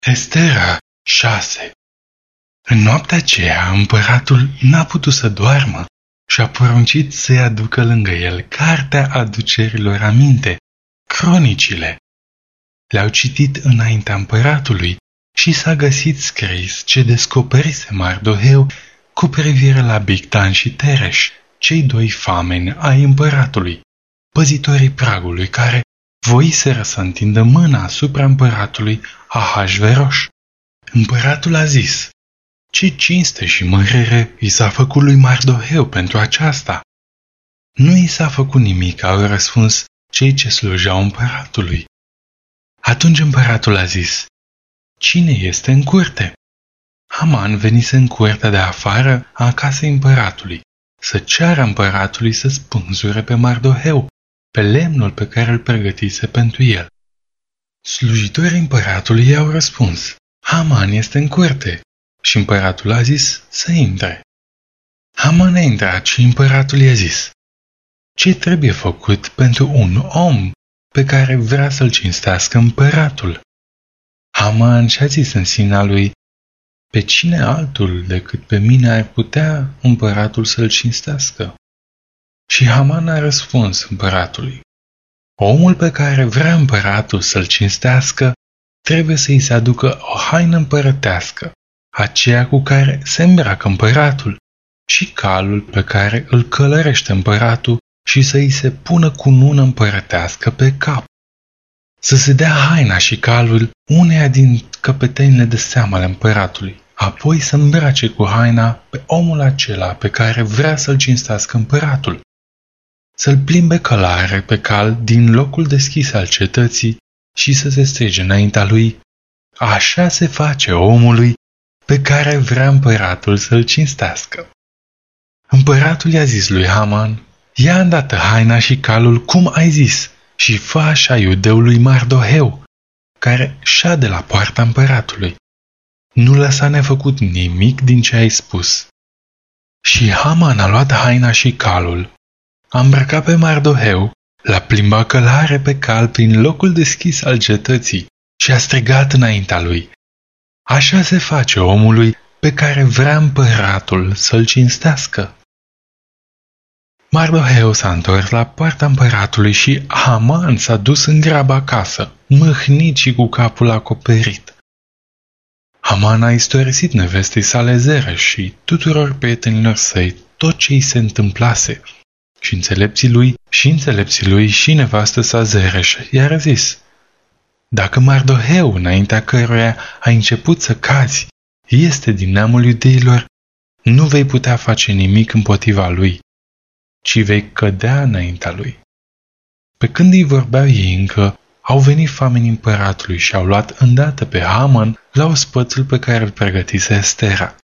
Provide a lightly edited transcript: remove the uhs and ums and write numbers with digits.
Estera 6. În noaptea aceea, împăratul n-a putut să doarmă și a poruncit să-i aducă lângă el cartea aducerilor aminte, cronicile. Le-au citit înaintea împăratului și s-a găsit scris ce descoperise Mardoheu cu privire la Bigtan și Tereș, cei doi fameni ai împăratului, păzitorii pragului care voiseră să întindă mâna asupra împăratului Ahasveros. Împăratul a zis: ce cinste și mărire i s-a făcut lui Mardoheu pentru aceasta? Nu i s-a făcut nimic, au răspuns cei ce slujeau împăratului. Atunci împăratul a zis: cine este în curte? Haman venise în curtea de afară a casei împăratului să ceară împăratului să spânzure pe Mardoheu pe lemnul pe care îl pregătise pentru el. Slujitorii împăratului i-au răspuns: Haman este în curte. Și împăratul a zis să intre. Haman a intrat și împăratul i-a zis: ce trebuie făcut pentru un om pe care vrea să-l cinstească împăratul? Haman și-a zis în sinea lui: pe cine altul decât pe mine ar putea împăratul să-l cinstească? Și Haman a răspuns împăratului: omul pe care vrea împăratul să-l cinstească trebuie să-i se aducă o haină împărătească, aceea cu care se îmbracă împăratul, și calul pe care îl călărește împăratul și să-i se pună cunună împărătească pe cap. Să se dea haina și calul uneia din căpetenile de seamă ale împăratului, apoi să îmbrace cu haina pe omul acela pe care vrea să-l cinstească împăratul. Să-l plimbe călare pe cal din locul deschis al cetății și să se strige înaintea lui: așa se face omului pe care vrea împăratul să-l cinstească. Împăratul i-a zis lui Haman: ia îndată haina și calul cum ai zis și fă așa iudeului Mardoheu, care șade la poarta împăratului. Nu lăsa nefăcut nimic din ce ai spus. Și Haman a luat haina și calul, a îmbrăcat pe Mardoheu, l-a plimbat călare pe cal prin locul deschis al cetății și a strigat înaintea lui: așa se face omului pe care vrea împăratul să-l cinstească. Mardoheu s-a întors la poarta împăratului și Haman s-a dus în grabă acasă, mâhnit și cu capul acoperit. Haman a istorisit nevestei sale Zereș și tuturor prietenilor săi tot ce îi se întâmplase. Și înțelepții lui și nevastă sa Zereș i-a zis: dacă Mardoheu, înaintea căruia ai început să cazi, este din neamul iudeilor, nu vei putea face nimic împotriva lui, ci vei cădea înaintea lui. Pe când îi vorbeau ei încă, au venit famenii împăratului și au luat îndată pe Haman la ospățul pe care îl pregătise Estera.